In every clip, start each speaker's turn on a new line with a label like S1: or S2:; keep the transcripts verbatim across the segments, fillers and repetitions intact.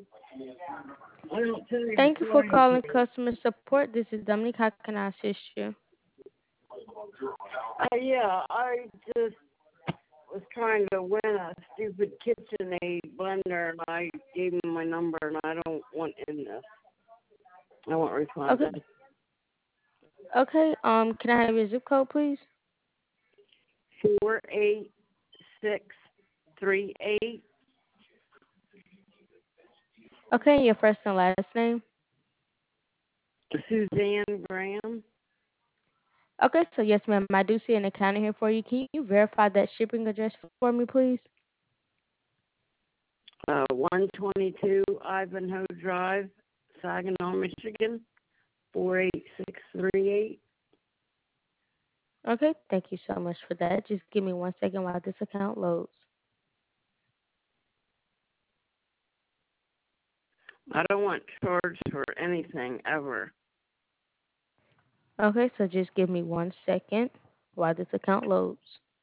S1: I don't tell you
S2: Thank you for
S1: before you
S2: calling
S1: do.
S2: customer support. This is Dominique. How can I assist you?
S1: Uh, yeah, I just was trying to win a stupid KitchenAid blender, and I gave him my number, and I don't want in this. I want
S2: Okay.
S1: refunded.
S2: Okay. Um, can I have your zip code, please?
S1: Four eight six three eight.
S2: Okay. Your first and last name.
S1: Suzanne Graham.
S2: Okay. So yes, ma'am. I do see an account in here for you. Can you verify that shipping address for me, please?
S1: Uh, one twenty-two Ivanhoe Drive, Saginaw, Michigan. Four eight six three eight.
S2: Okay. Thank you so much for that. Just give me one second while this account loads.
S1: I don't want charged for anything ever.
S2: Okay. So just give me one second while this account loads.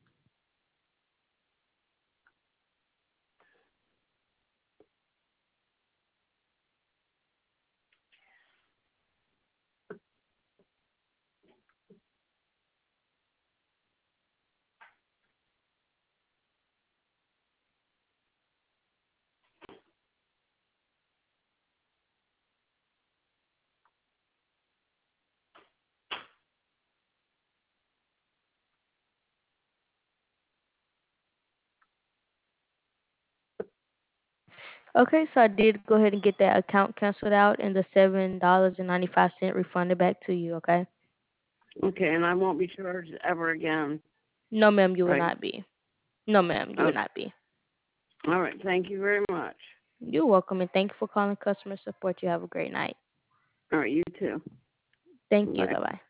S2: Okay, so I did go ahead and get that account canceled out and the seven dollars and ninety five cent refunded back to you. Okay.
S1: Okay, and I won't be charged ever again,
S2: No, ma'am, you will
S1: right?
S2: not be. No, ma'am, you will
S1: Okay.
S2: not be.
S1: All right. Thank you very much.
S2: You're welcome, and thank you for calling customer support. You have a great night.
S1: All right. You too.
S2: Thank you.
S1: Bye.
S2: Bye bye.